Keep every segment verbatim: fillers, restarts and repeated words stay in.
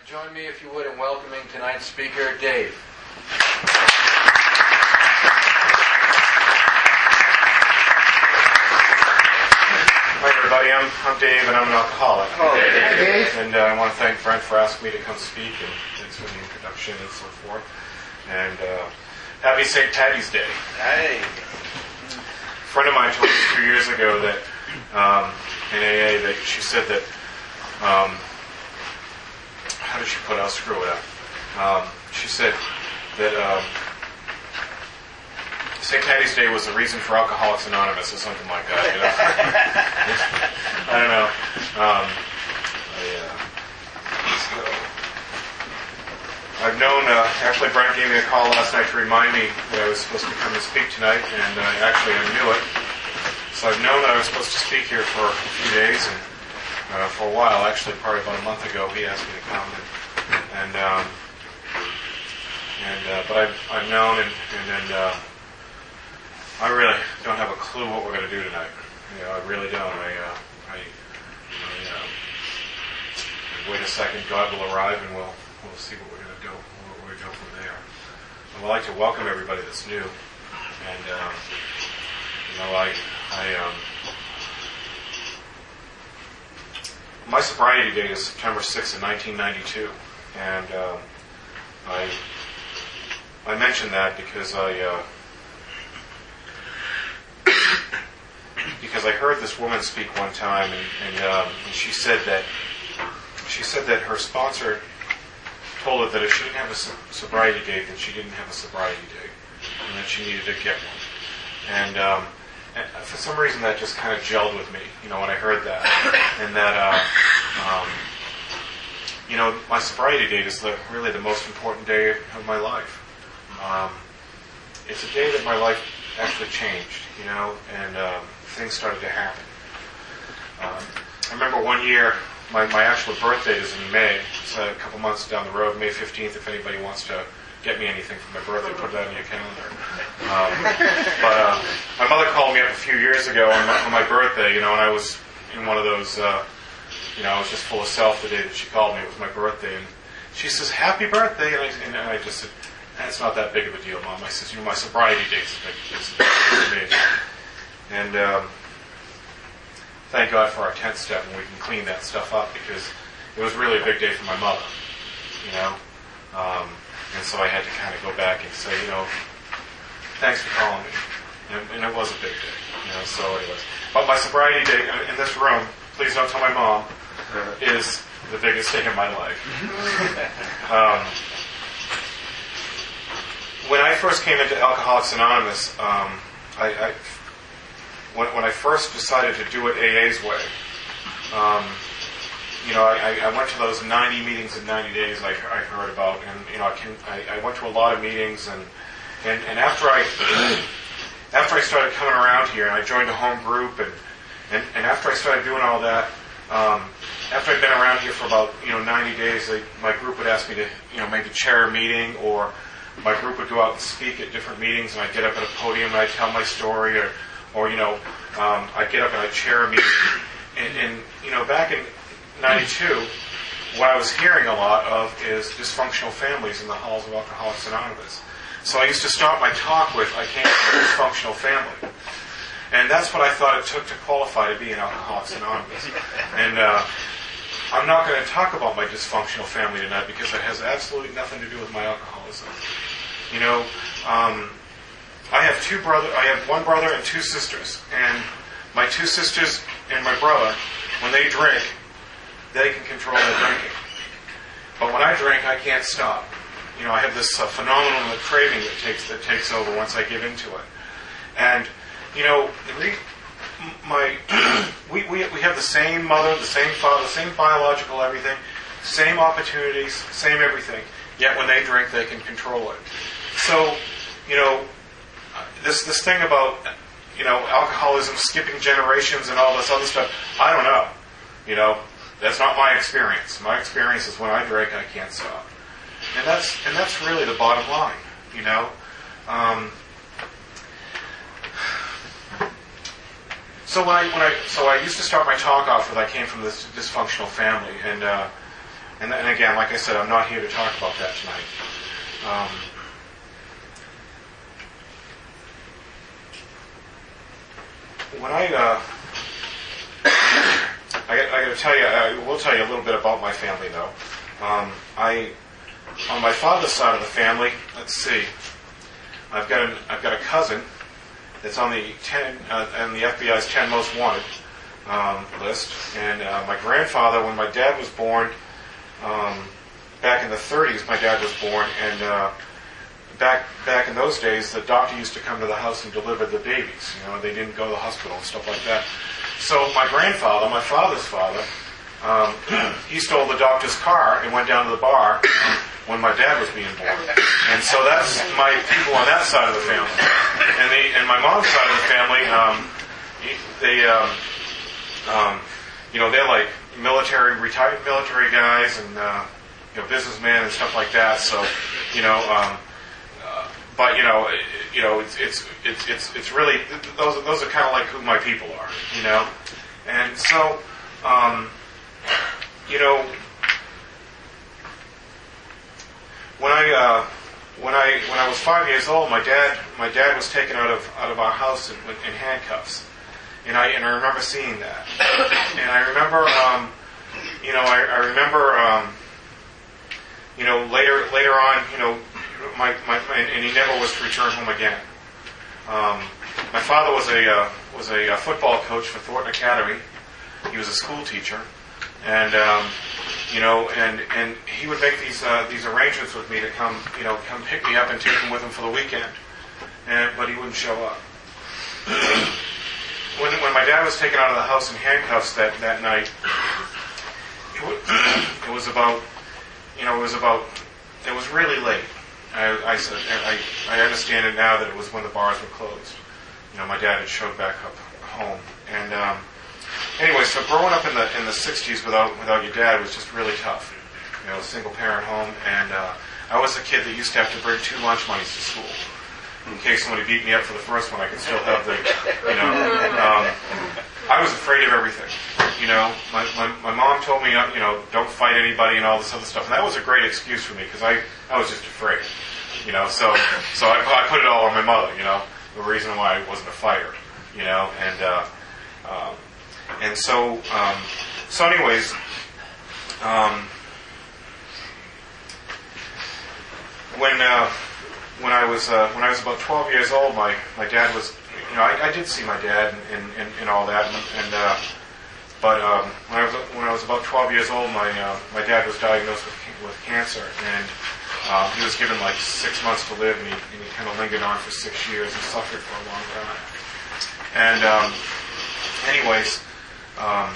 Join me, if you would, in welcoming tonight's speaker, Dave. Hi, everybody. I'm, I'm Dave, and I'm an alcoholic. Hello, Dave. Dave. And uh, I want to thank Brent for asking me to come speak, and thanks for the introduction and so forth. And uh, happy Saint Patty's Day. Hey. A friend of mine told me a few years ago that um, in A A that she said that. Um, How did she put it? I'll screw it up. Um, she said that um, Saint Patty's Day was the reason for Alcoholics Anonymous or something like that. You know? I don't know. Um, I, uh, so, I've known, uh, actually Brent gave me a call last night to remind me that I was supposed to come and speak tonight, and uh, actually I knew it. So I've known that I was supposed to speak here for a few days, and Uh, for a while, actually, probably about a month ago, he asked me to come, and and, um, and uh, but I've I've known, and and, and uh, I really don't have a clue what we're going to do tonight. You know, I really don't. I uh, I, I uh, wait a second. God will arrive, and we'll we'll see what we're going to go. Where we go from there. I would like to welcome everybody that's new, and um, you know, I I. Um, My sobriety date is September sixth of nineteen ninety-two, and um, I I mention that because I uh, because I heard this woman speak one time, and, and, um, and she said that she said that her sponsor told her that if she didn't have a sobriety date, then she didn't have a sobriety date, and that she needed to get one, and. Um, And for some reason, that just kind of gelled with me, you know, when I heard that. And that, uh, um, you know, my sobriety date is the, really the most important day of my life. Um, it's a day that my life actually changed, you know, and um, things started to happen. Um, I remember one year, my, my actual birth date is in May. It's a couple months down the road, May fifteenth, if anybody wants to get me anything for my birthday, put that in your calendar. Um, but uh, my mother called me up a few years ago on my, on my birthday, you know, and I was in one of those, uh, you know, I was just full of self the day that she called me. It was my birthday, and she says, "Happy birthday!" And I, and I just said, "That's not that big of a deal, Mom." I said, "You know, my sobriety date's a big, it's a big deal for me." And um, thank God for our tenth step, and we can clean that stuff up, because it was really a big day for my mother, you know. Um, And so I had to kind of go back and say, you know, thanks for calling me. And, and it was a big day, you know, so anyways. But my sobriety day in this room, please don't tell my mom, is the biggest day in my life. um, when I first came into Alcoholics Anonymous, um, I, I when, when I first decided to do it A A's way, um, You know, I, I went to those ninety meetings in ninety days I, I heard about, and you know, I, can, I, I went to a lot of meetings, and and, and after I after I started coming around here, and I joined a home group, and, and, and after I started doing all that, um, after I'd been around here for about you know ninety days, they, my group would ask me to you know maybe chair a meeting, or my group would go out and speak at different meetings, and I'd get up at a podium and I'd tell my story, or or you know um, I'd get up and I'd chair a meeting, and, and you know back in ninety-two, what I was hearing a lot of is dysfunctional families in the halls of Alcoholics Anonymous. So I used to start my talk with, I came from a dysfunctional family. And that's what I thought it took to qualify to be in Alcoholics Anonymous. And uh, I'm not going to talk about my dysfunctional family tonight, because it has absolutely nothing to do with my alcoholism. You know, um, I have two brother, I have one brother and two sisters. And my two sisters and my brother, when they drink, they can control their drinking. But when I drink, I can't stop. You know, I have this uh, phenomenal craving that takes that takes over once I give into it. And, you know, the re- my we, we we have the same mother, the same father, the same biological everything, same opportunities, same everything. Yet when they drink, they can control it. So, you know, this this thing about, you know, alcoholism, skipping generations and all this other stuff, I don't know. You know, that's not my experience. My experience is when I drink, I can't stop, and that's and that's really the bottom line, you know. Um, so when I when I so I used to start my talk off with I came from this dysfunctional family, and uh, and, and again, like I said, I'm not here to talk about that tonight. Um, when I, uh, I, I got to tell you, I will tell you a little bit about my family, though. Um, I, on my father's side of the family, let's see, I've got an, I've got a cousin that's on the ten, uh, on the F B I's ten most wanted um, list, and uh, my grandfather, when my dad was born, um, back in the thirties, my dad was born, and uh, back back in those days, the doctor used to come to the house and deliver the babies. You know, they didn't go to the hospital and stuff like that. So my grandfather, my father's father, um, he stole the doctor's car and went down to the bar when my dad was being born. And so that's my people on that side of the family. And the and my mom's side of the family, um, they, um, um, you know, they're like military, retired military guys and, uh, you know, businessmen and stuff like that. So, you know, um, uh, but, you know, you know, it's, it's, it's, it's, it's really, those, those are kind of like who my people are, you know. And so, um, you know, when I, uh, when I, when I was five years old, my dad, my dad was taken out of, out of our house in, in handcuffs. And I, and I remember seeing that. And I remember, um, you know, I, I remember, um, you know, later, later on, you know, my, my, and he never was to return home again. Um, my father was a, uh, was a, a football coach for Thornton Academy. He was a school teacher. And, um, you know, and, and he would make these, uh, these arrangements with me to come, you know, come pick me up and take him with him for the weekend. And, but he wouldn't show up. When, when my dad was taken out of the house in handcuffs that, that night, it was, it was about, you know, it was about, it was really late. I, I, said, I, I understand it now that it was when the bars were closed. You know, my dad had showed back up home. And um, anyway, so growing up in the in the sixties without without your dad was just really tough. You know, a single parent home, and uh, I was a kid that used to have to bring two lunch monies to school. In case somebody beat me up for the first one, I could still have the, you know. Um, I was afraid of everything. You know, my, my, my mom told me, you know, don't fight anybody and all this other stuff. And that was a great excuse for me because I, I was just afraid. You know, so so I, I put it all on my mother, you know, the reason why I wasn't a fighter, you know. And uh, um, and so, um, so anyways, um, when... Uh, When I was uh, when I was about twelve years old, my, my dad was, you know, I, I did see my dad and, and, and all that, and, and uh, but um, when I was when I was about twelve years old, my uh, my dad was diagnosed with with cancer, and uh, he was given like six months to live, and he, and he kind of lingered on for six years and suffered for a long time. And um, anyways, um,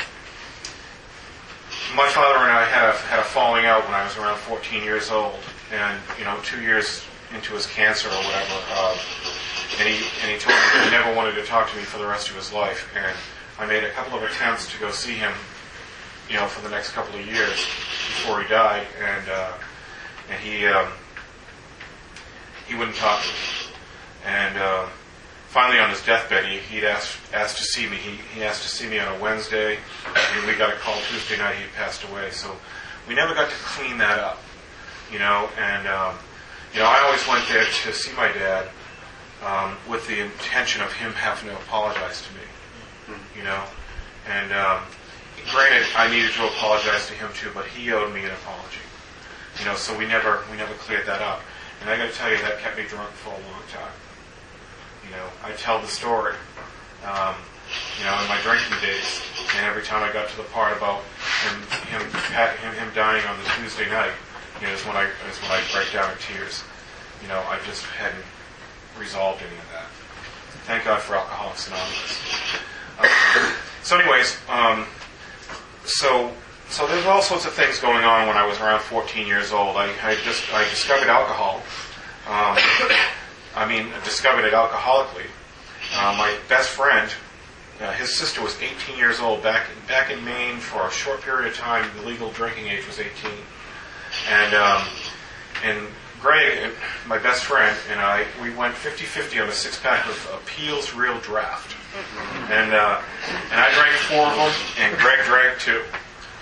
my father and I had a had a falling out when I was around fourteen years old, and you know, two years into his cancer or whatever, uh, and he and he told me that he never wanted to talk to me for the rest of his life. And I made a couple of attempts to go see him, you know, for the next couple of years before he died, and uh, and he um, he wouldn't talk to me. And uh, finally, on his deathbed, he he'd asked asked to see me. He he asked to see me on a Wednesday, and we got a call Tuesday night. He had passed away, so we never got to clean that up, you know, and. Um, You know, I always went there to see my dad um, with the intention of him having to apologize to me, you know. And um, granted, I needed to apologize to him too, but he owed me an apology, you know. So we never we never cleared that up. And I got to tell you, that kept me drunk for a long time. You know, I tell the story, um, you know, in my drinking days, and every time I got to the part about him him him, him dying on the Tuesday night. You know, is when I is when I break down in tears. You know, I just hadn't resolved any of that. Thank God for Alcoholics Anonymous. Um, so, anyways, um, so so there's all sorts of things going on when I was around fourteen years old. I, I just I discovered alcohol. Um, I mean, I discovered it alcoholically. Uh, my best friend, uh, his sister was eighteen years old back back in Maine for a short period of time. The legal drinking age was eighteen. And um, and Greg, my best friend, and I, we went fifty-fifty on a six-pack of uh, Peel's Real Draft. And uh, and I drank four of them, and Greg drank two.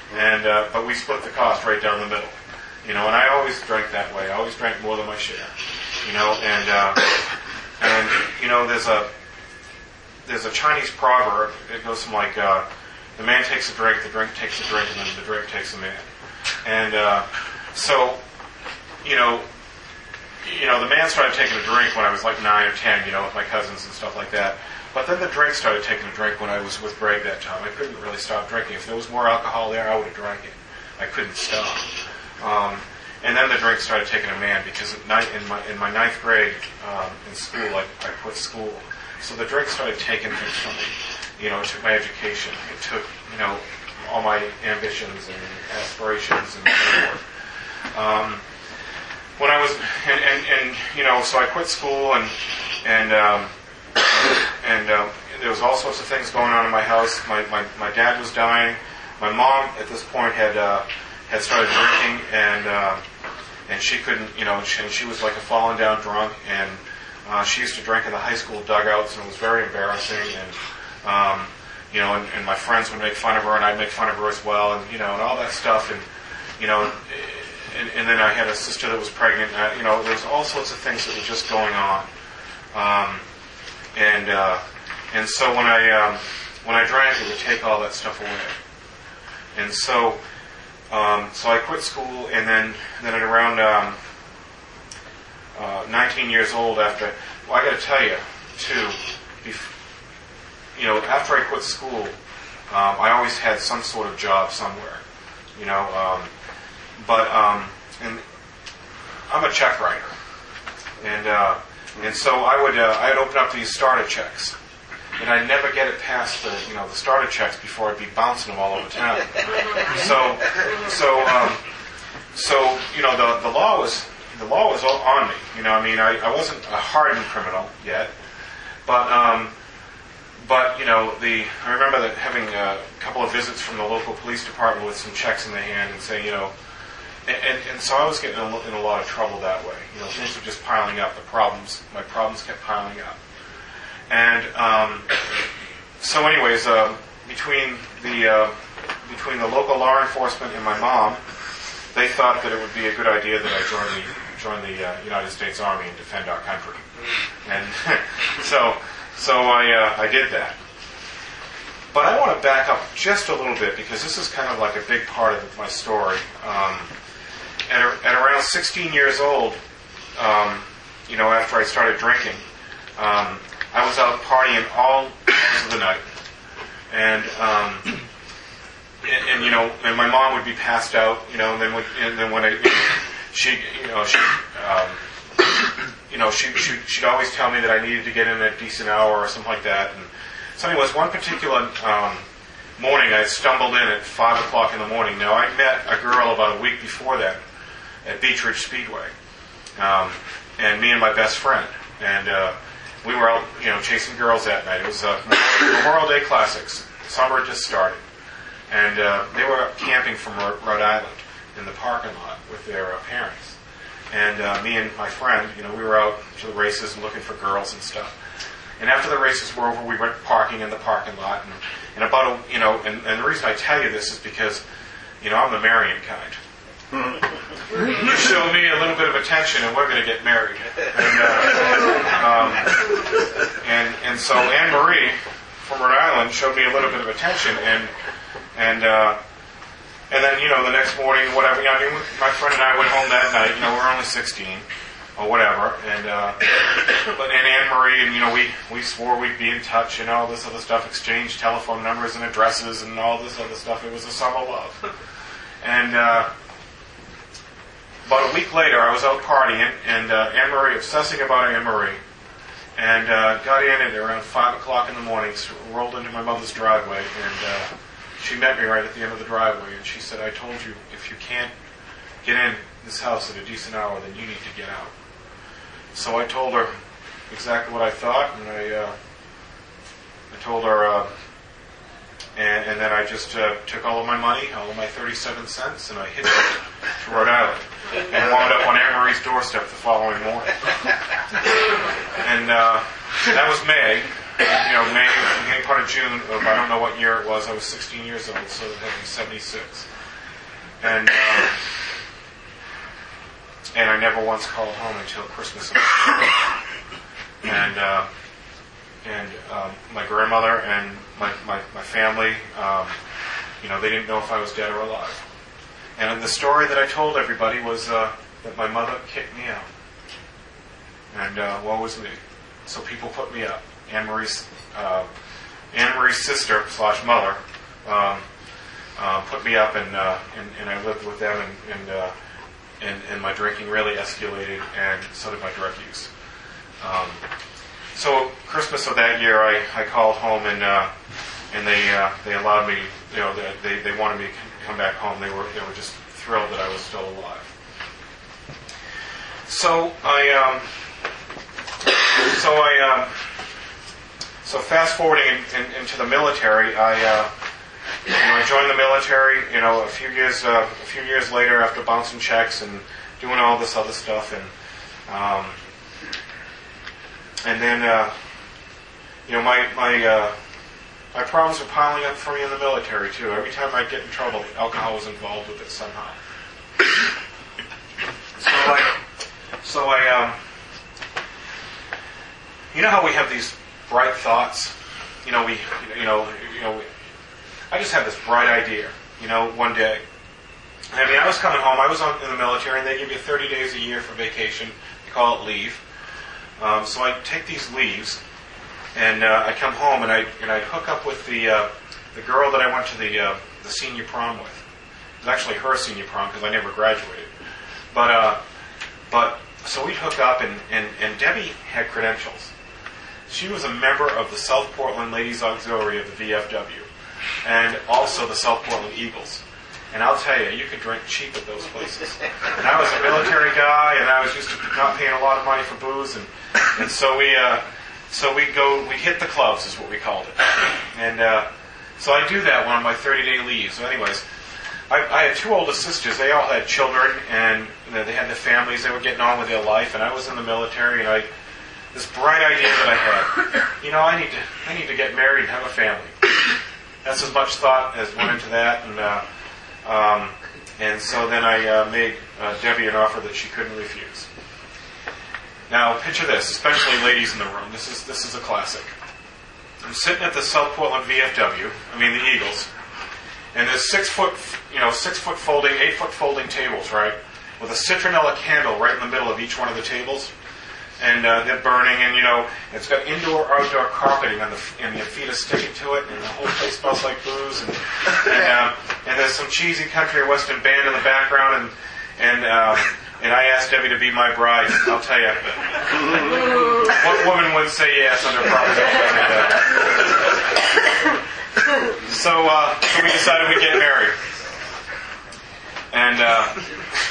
and uh, but we split the cost right down the middle. You know, and I always drank that way. I always drank more than my share. You know, and uh, and you know, there's a there's a Chinese proverb. It goes from like uh, the man takes a drink, the drink takes a drink, and then the drink takes a man. And uh, so, you know, you know, the man started taking a drink when I was like nine or ten. You know, with my cousins and stuff like that. But then the drink started taking a drink when I was with Greg that time. I couldn't really stop drinking. If there was more alcohol there, I would have drank it. I couldn't stop. Um, and then the drink started taking a man because at night, in my in my ninth grade um, in school, I, I quit school. So the drink started taking things from me. You know, it took my education. It took, you know, all my ambitions and aspirations and so forth. Um, when I was, and, and, and, you know, so I quit school and, and, um, and um, there was all sorts of things going on in my house. My, my, my dad was dying. My mom at this point had, uh, had started drinking, and uh, and she couldn't, you know, she, she was like a fallen down drunk, and uh, she used to drink in the high school dugouts, and it was very embarrassing, and um, you know, and, and my friends would make fun of her, and I'd make fun of her as well, and you know, and all that stuff, and you know, and, and then I had a sister that was pregnant, and I, you know, there was all sorts of things that were just going on, um, and uh, and so when I um, when I drank, it would take all that stuff away, and so. Um, so I quit school, and then, then at around um, uh, nineteen years old, after, well, I got to tell you, too, bef- you know, after I quit school, um, I always had some sort of job somewhere, you know, um, but, um, and I'm a check writer, and uh, and so I would, uh, I'd open up these starter checks. And I'd never get it past the, you know, the starter checks before I'd be bouncing them all over town. So, so, um, so, you know, the the law was the law was on me. You know, I mean, I, I wasn't a hardened criminal yet, but, um, but you know, the I remember that having a couple of visits from the local police department with some checks in the hand and saying, you know, and, and, and so I was getting in a, in a lot of trouble that way. You know, things were just piling up. The problems, my problems kept piling up. And um, so, anyways, uh, between the uh, between the local law enforcement and my mom, they thought that it would be a good idea that I join the join the uh, United States Army and defend our country. And so, so I uh, I did that. But I want to back up just a little bit because this is kind of like a big part of my story. Um, at, at around sixteen years old, um, you know, after I started drinking. Um, I was out partying all hours of the night, and, um, and and you know, and my mom would be passed out, you know, and then when, and then when I, you know, she, you know, she, um, you know, she, she she'd always tell me that I needed to get in at a decent hour or something like that. And so, anyways, one particular um, morning, I stumbled in at five o'clock in the morning. Now, I met a girl about a week before that at Beach Ridge Speedway, um, and me and my best friend, and. Uh, We were out, you know, chasing girls that night. It was uh, Memorial Day Classics. Summer had just started. And uh, they were up camping from Rhode Island in the parking lot with their uh, parents. And uh, me and my friend, you know, we were out to the races and looking for girls and stuff. And after the races were over, we went parking in the parking lot. And, and about, a, you know, and, and the reason I tell you this is because, you know, I'm the marrying kind. You show me a little bit of attention and we're going to get married. And, uh, um, and, and so Anne Marie from Rhode Island showed me a little bit of attention, and and uh, and then, you know, the next morning, whatever, you know, I mean, my friend and I went home that night. You know, we were only sixteen or whatever, and uh, but and Anne Marie, and you know, we we swore we'd be in touch and all this other stuff, exchange telephone numbers and addresses and all this other stuff. It was a summer love, and. Uh, About a week later, I was out partying, and uh, Anne Marie, obsessing about Anne Marie, and uh, got in at around five o'clock in the morning, rolled into my mother's driveway, and uh, she met me right at the end of the driveway, and she said, I told you, if you can't get in this house at a decent hour, then you need to get out. So I told her exactly what I thought, and I, uh, I told her, uh, and, and then I just uh, took all of my money, all of my thirty-seven cents, and I hit it to Rhode Island. And wound up on Anne Marie's doorstep the following morning. And uh, that was May, you know, May, beginning part of June of, I don't know what year it was, I was sixteen years old, so it had to be seventy-six. and uh, and I never once called home until Christmas. And uh, and um, my grandmother and my my, my family, um, you know, they didn't know if I was dead or alive. And the story that I told everybody was uh, that my mother kicked me out. And uh, woe was me. So people put me up. Anne Marie's, uh, Anne Marie's sister slash mother um, uh, put me up, and, uh, and and I lived with them, and and, uh, and and my drinking really escalated, and so did my drug use. Um, so Christmas of that year, I, I called home, and uh, and they uh, they allowed me, you know, they they wanted me to come back home. They were they were just thrilled that I was still alive. So I. Um, So I, um, so fast forwarding in, in, into the military, I, uh, you know, I joined the military. You know, a few years, uh, a few years later, after bouncing checks and doing all this other stuff, and um, and then, uh, you know, my my uh, my problems were piling up for me in the military too. Every time I get in trouble, alcohol was involved with it somehow. So I, so I. Um, You know how we have these bright thoughts? You know, we, you know, you know, we, I just had this bright idea, you know, one day. I mean, I was coming home. I was on, in the military, and they give you thirty days a year for vacation. They call it leave. Um, so I take these leaves, and uh, I come home, and I and I hook up with the uh, the girl that I went to the uh, the senior prom with. It was actually her senior prom because I never graduated. But uh, but so we'd hook up, and, and, and Debbie had credentials. She was a member of the South Portland Ladies Auxiliary of the V F W, and also the South Portland Eagles. And I'll tell you, you could drink cheap at those places. And I was a military guy, and I was used to not paying a lot of money for booze, and and so we uh, so we go we hit the clubs is what we called it. And uh, so I do that one on my thirty-day leave. So, anyways, I, I had two older sisters. They all had children, and you know, they had their families. They were getting on with their life, and I was in the military, and I. This bright idea that I had, you know, I need to, I need to get married and have a family. That's as much thought as went into that, and uh, um, and so then I uh, made uh, Debbie an offer that she couldn't refuse. Now, picture this, especially ladies in the room. This is this is a classic. I'm sitting at the South Portland V F W, I mean the Eagles, and there's six foot, you know, six foot folding, eight foot folding tables, right, with a citronella candle right in the middle of each one of the tables. And uh, they're burning, and you know, it's got indoor, outdoor carpeting, and, the, and your feet are sticking to it, and the whole place smells like booze, and and, uh, and there's some cheesy country or western band in the background, and and uh, and I asked Debbie to be my bride. I'll tell you, what woman wouldn't say yes under proposition like that? So, uh, so we decided we'd get married, and uh,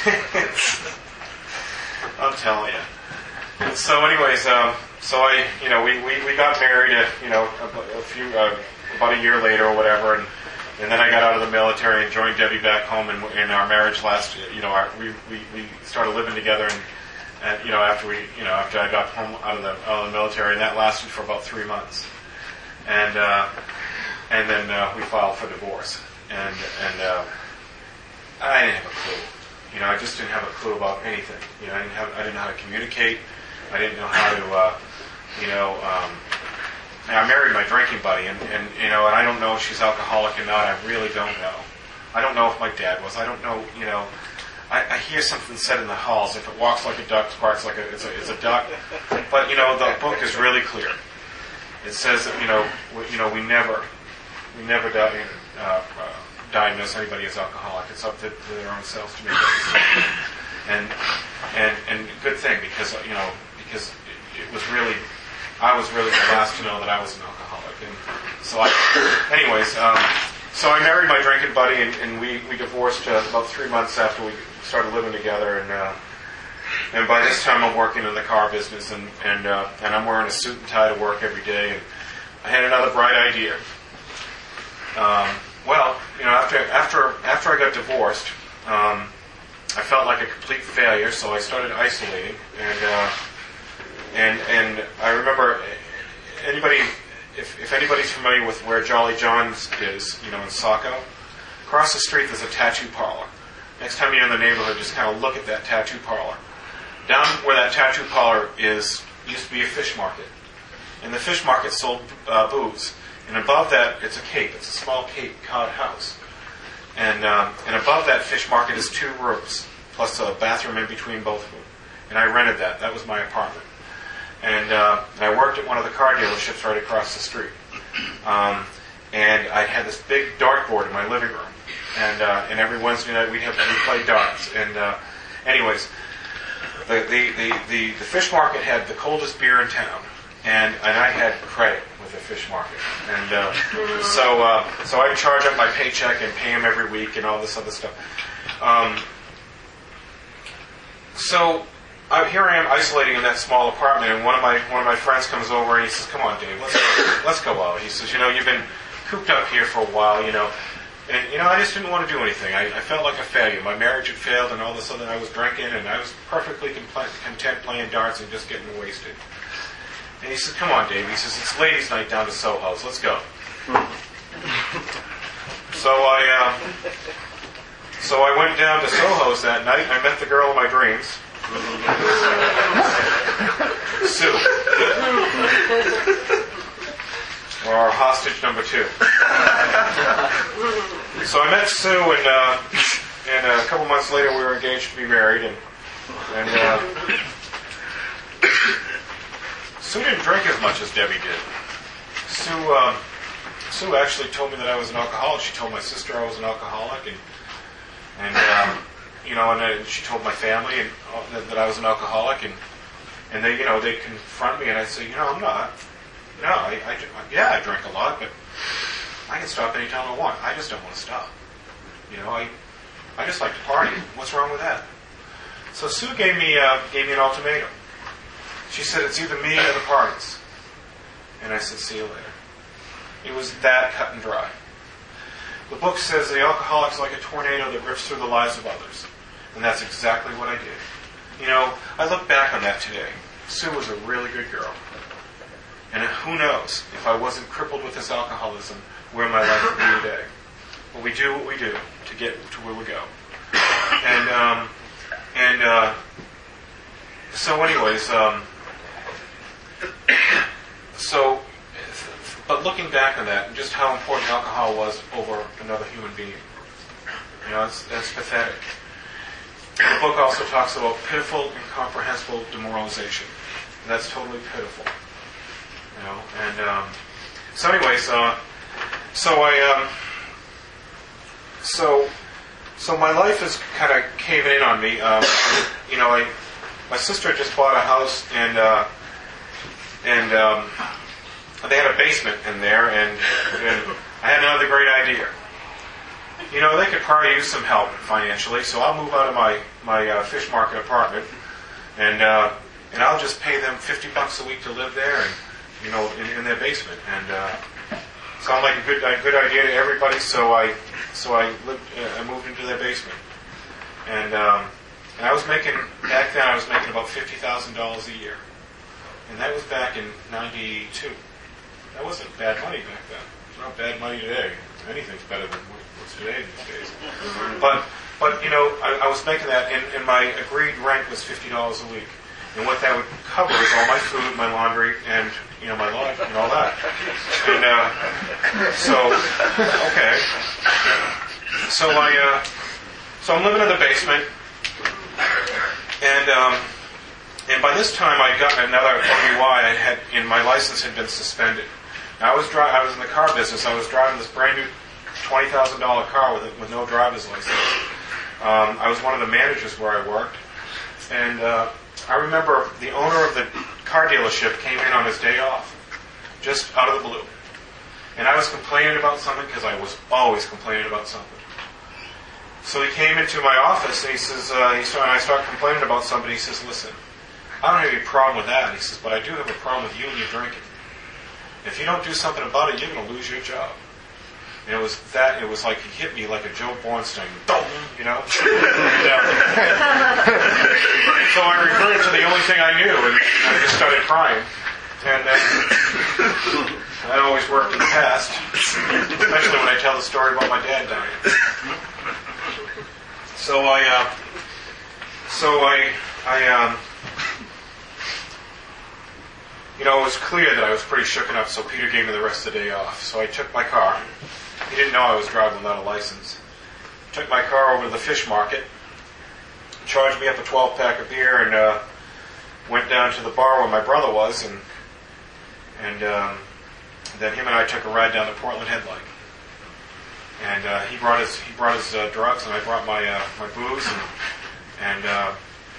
I'm telling you. And so, anyways, um, so I, you know, we, we, we got married, a, you know, a, a few uh, about a year later or whatever, and and then I got out of the military and joined Debbie back home, and, and our marriage lasted, you know, our, we, we we started living together, and, and you know, after we, you know, after I got home out of the out of the military, and that lasted for about three months, and uh, and then uh, we filed for divorce, and and uh, I didn't have a clue, you know, I just didn't have a clue about anything, you know, I didn't have I didn't know how to communicate. I didn't know how to, uh, you know, um, I married my drinking buddy, and, and, you know, and I don't know if she's alcoholic or not. I really don't know. I don't know if my dad was. I don't know, you know, I, I hear something said in the halls, if it walks like a duck, barks like a, it's a, it's a duck. But, you know, the book is really clear. It says that, you know, we, you know, we never, we never di- uh, uh, diagnose anybody as alcoholic. It's up to, to their own selves to make that decision. And, and, and good thing, because, you know, because it, it was really, I was really the last to know that I was an alcoholic. And so I, anyways, um, so I married my drinking buddy, and, and we, we divorced uh, about three months after we started living together. And uh, and by this time I'm working in the car business, and and uh, and I'm wearing a suit and tie to work every day. And I had another bright idea. Um, well, you know, after after after I got divorced, um, I felt like a complete failure, so I started isolating, and. Uh, And and I remember anybody, if, if anybody's familiar with where Jolly John's is, you know, in Saco, across the street there's a tattoo parlor. next time you're in the neighborhood, just kind of look at that tattoo parlor. Down where that tattoo parlor is, used to be a fish market. And the fish market sold uh, booze. And above that, it's a Cape. It's a small Cape Cod house. And um, and above that fish market is two rooms, plus a bathroom in between both of them. And I rented that. That was my apartment. And, uh, and I worked at one of the car dealerships right across the street. Um, and I had this big dartboard in my living room. And uh, and every Wednesday night we'd have we'd play darts. And uh, anyways, the, the, the, the, the fish market had the coldest beer in town. And and I had credit with the fish market. And uh, so uh, so I'd charge up my paycheck and pay him every week and all this other stuff. Um, so I, here I am isolating in that small apartment, and one of my one of my friends comes over and he says, "Come on, Dave, let's go, let's go out." He says, "You know, you've been cooped up here for a while, you know, and you know I just didn't want to do anything. I, I felt like a failure. My marriage had failed, and all of a sudden I was drinking, and I was perfectly compl- content playing darts and just getting wasted." And he says, "Come on, Dave." He says, "It's ladies' night down to Soho's. Let's go." So I, uh, so I went down to Soho's that night. I met the girl of my dreams, Sue, or our hostage number two. So I met Sue, and uh, and a couple months later we were engaged to be married, and and. Uh, Sue didn't drink as much as Debbie did. Sue, um, Sue actually told me that I was an alcoholic. She told my sister I was an alcoholic, and and um, you know, and then she told my family and uh, that, that I was an alcoholic, and and they, you know, they confront me, and I say, you know, I'm not. No, I, I, yeah, I drink a lot, but I can stop anytime I want. I just don't want to stop. You know, I, I just like to party. What's wrong with that? So Sue gave me, uh, gave me an ultimatum. She said, "It's either me or the parties." And I said, "See you later." It was that cut and dry. The book says the alcoholic is like a tornado that rips through the lives of others. And that's exactly what I did. You know, I look back on that today. Sue was a really good girl. And who knows, if I wasn't crippled with this alcoholism, where my life would be today. But we do what we do to get to where we go. And, um, and, uh, so anyways, um, So, but looking back on that, and just how important alcohol was over another human being, you know, it's, that's pathetic. The book also talks about pitiful, incomprehensible demoralization. And that's totally pitiful, you know. And um, so, anyways, uh, so I, um, so, so my life is kind of caving in on me. Um, you know, I, my sister just bought a house, and. Uh, And um, they had a basement in there, and, and I had another great idea. You know, they could probably use some help financially, so I'll move out of my my uh, fish market apartment, and uh, and I'll just pay them fifty bucks a week to live there, and you know, in, in their basement. And uh, sounded like a good a good idea to everybody, so I so I lived uh, I moved into their basement, and um, and I was making back then I was making about fifty thousand dollars a year. And that was back in ninety-two. That wasn't bad money back then. It's not bad money today. Anything's better than what's today these days. But, but you know, I, I was making that, and, and my agreed rent was fifty dollars a week. And what that would cover is all my food, my laundry, and, you know, my lodge, and all that. And uh, so, okay. So I, uh, so I'm living in the basement, and, um, And by this time, I got another O U I. I had, and my license had been suspended. Now, I was dri- I was in the car business. I was driving this brand new twenty thousand dollars car with with no driver's license. Um, I was one of the managers where I worked, and uh, I remember the owner of the car dealership came in on his day off, just out of the blue, and I was complaining about something because I was always complaining about something. So he came into my office and he says, uh, he started, and I started complaining about somebody. He says, "Listen, I don't have any problem with that." He says, "But I do have a problem with you and your drinking. If you don't do something about it, you're going to lose your job." And it was that, it was like he hit me like a Joe Bornstein, you know? And, uh, so I referred to the only thing I knew, and I just started crying. And uh, that always worked in the past, especially when I tell the story about my dad dying. so I, uh, so I, I, um, you know, it was clear that I was pretty shooken up, so Peter gave me the rest of the day off. So I took my car. He didn't know I was driving without a license. Took my car over to the fish market, charged me up a twelve pack of beer, and uh, went down to the bar where my brother was, and and um, then him and I took a ride down to Portland Headlight. And uh, he brought his he brought his uh, drugs, and I brought my uh, my booze, and and uh,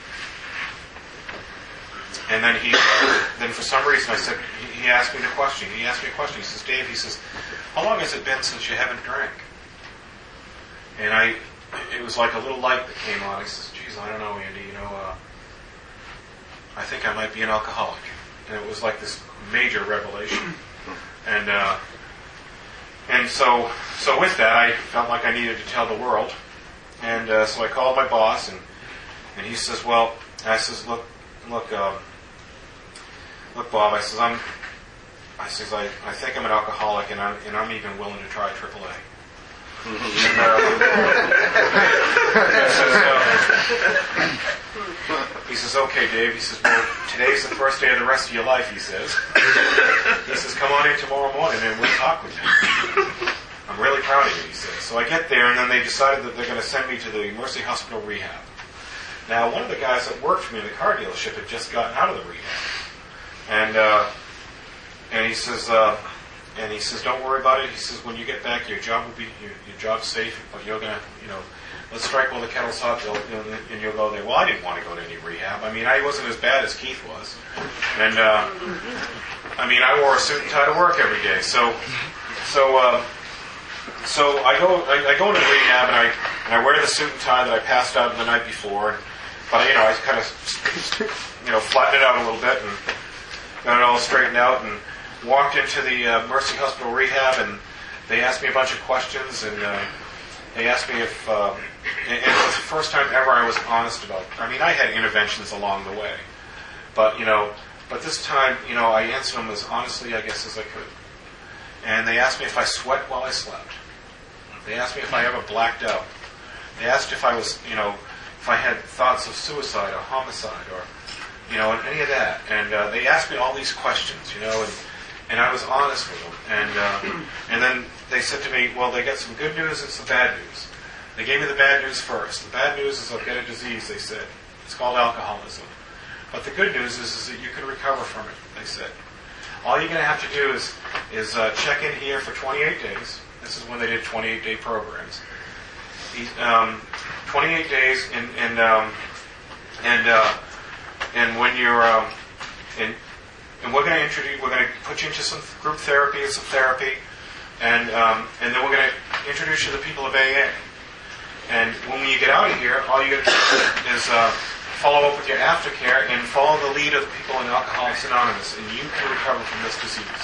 and then he uh, then for some reason I said he, he asked me the question. He asked me a question. He says, Dave, he says, how long has it been since you haven't drank? And I, it was like a little light that came on. He says, geez, I don't know, Andy, you know, uh, I think I might be an alcoholic. And it was like this major revelation. And uh, and so so with that, I felt like I needed to tell the world. And uh, so I called my boss, and and he says, well, I says, look, look, um, look, Bob, I says, I'm, I says, I, I think I'm an alcoholic, and I'm and I'm even willing to try triple A. And, uh, he, says, uh, he says, okay, Dave. He says, well, today's the first day of the rest of your life, he says. He says, come on in tomorrow morning and we'll talk with you. I'm really proud of you, he says. So I get there, and then they decided that they're going to send me to the Mercy Hospital rehab. Now, one of the guys that worked for me in the car dealership had just gotten out of the rehab. And, uh, and he says, uh, And he says, don't worry about it. He says, when you get back, your job will be, your, your job's safe, but you're going to, you know, let's strike while the kettle's hot, and you'll go there. Well, I didn't want to go to any rehab. I mean, I wasn't as bad as Keith was. And, uh, I mean, I wore a suit and tie to work every day. So, so, uh, so I go, I, I go into rehab, and I, and I wear the suit and tie that I passed out the night before. But, you know, I kind of, you know, flattened it out a little bit and got it all straightened out, and walked into the uh, Mercy Hospital rehab, and they asked me a bunch of questions, and uh, they asked me if, um, and, and it was the first time ever I was honest about, I mean, I had interventions along the way, but, you know, but this time, you know, I answered them as honestly, I guess, as I could. And they asked me if I sweat while I slept. They asked me if I ever blacked out. They asked if I was, you know, if I had thoughts of suicide or homicide or, you know, and any of that. And uh, they asked me all these questions, you know, and And I was honest with them. And uh, and then they said to me, well, they got some good news and some bad news. They gave me the bad news first. The bad news is I'll get a disease, they said. It's called alcoholism. But the good news is, is that you can recover from it, they said. All you're going to have to do is is uh, check in here for twenty-eight days. This is when they did twenty-eight day programs. Um, twenty-eight days, and and um, and uh, and when you're um, in And we're going to introduce, we're going to put you into some group therapy and some therapy, and um, and then we're going to introduce you to the people of A A. And when you get out of here, all you got to do is uh, follow up with your aftercare and follow the lead of the people in Alcoholics Anonymous, and you can recover from this disease.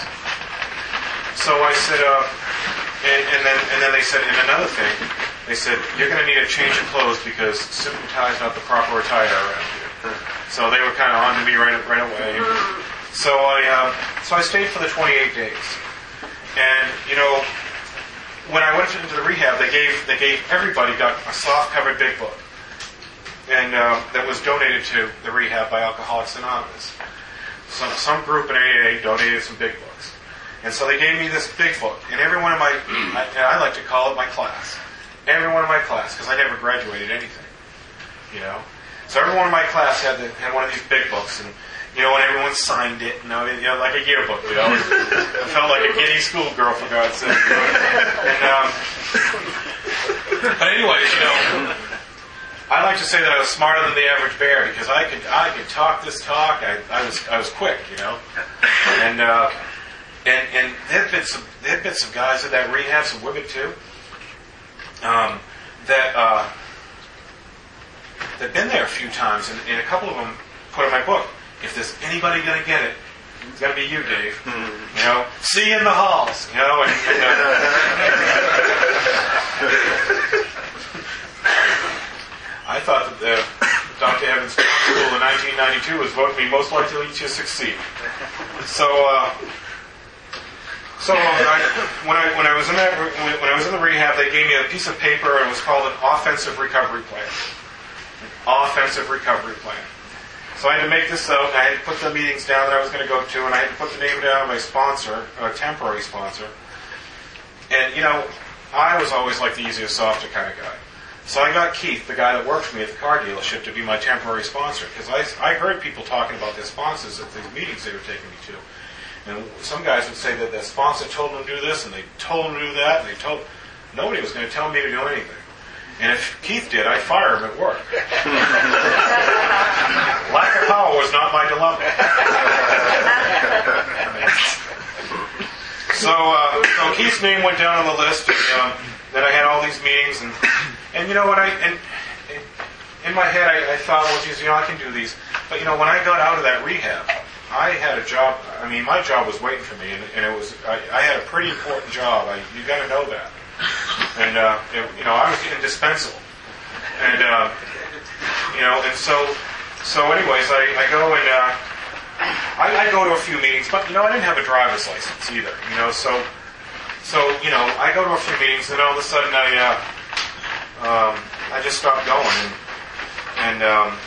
So I said, uh, and, and then and then they said, and another thing, they said, you're going to need a change of clothes because suit and tie is not the proper attire around here. So they were kind of on to me right right away. So I uh, so I stayed for the twenty-eight days, and you know, when I went into the rehab, they gave they gave everybody got a soft covered big book, and uh, that was donated to the rehab by Alcoholics Anonymous. Some some group in A A donated some big books, and so they gave me this big book, and every one of my I, I like to call it my class, every one of my class because I never graduated anything, you know. So every one of my class had the, had one of these big books, and you know, when everyone signed it, you know, you know, like a yearbook, you know. I felt like a giddy schoolgirl, for God's sake. And, um, but anyways, you know, I like to say that I was smarter than the average bear because I could I could talk this talk. I, I was I was quick, you know. And uh, and and there had been some there had been some guys at that rehab, some women too, um, that uh, that'd been there a few times, and, and a couple of them put in my book, if there's anybody going to get it, it's going to be you, Dave. You know, see you in the halls. You know, and, and uh, I thought that the Doctor Evans School in nineteen ninety-two was voting me most likely to succeed. So, uh, So I, when I when I was in that when, when I was in the rehab, they gave me a piece of paper and it was called an offensive recovery plan. An offensive recovery plan. So I had to make this out, and I had to put the meetings down that I was going to go to, and I had to put the name down of my sponsor, a temporary sponsor. And you know, I was always like the easiest softer kind of guy. So I got Keith, the guy that worked for me at the car dealership, to be my temporary sponsor, because I, I heard people talking about their sponsors at these meetings they were taking me to. And some guys would say that their sponsor told them to do this, and they told them to do that, and they told... Nobody was going to tell me to do anything. And if Keith did, I'd fire him at work. Lack of power was not my dilemma. so, uh, so Keith's name went down on the list, and um, then I had all these meetings, and and you know what I and, and in my head I, I thought, well, geez, you know, I can do these. But you know, when I got out of that rehab, I had a job. I mean, my job was waiting for me, and, and it was I, I had a pretty important job. I, you got to know that. And uh, it, you know, I was indispensable. And uh, you know, and so so anyways, I, I go and uh, I, I go to a few meetings, but you know, I didn't have a driver's license either. You know, so so you know, I go to a few meetings, and all of a sudden I uh, um, I just stopped going, and, and um,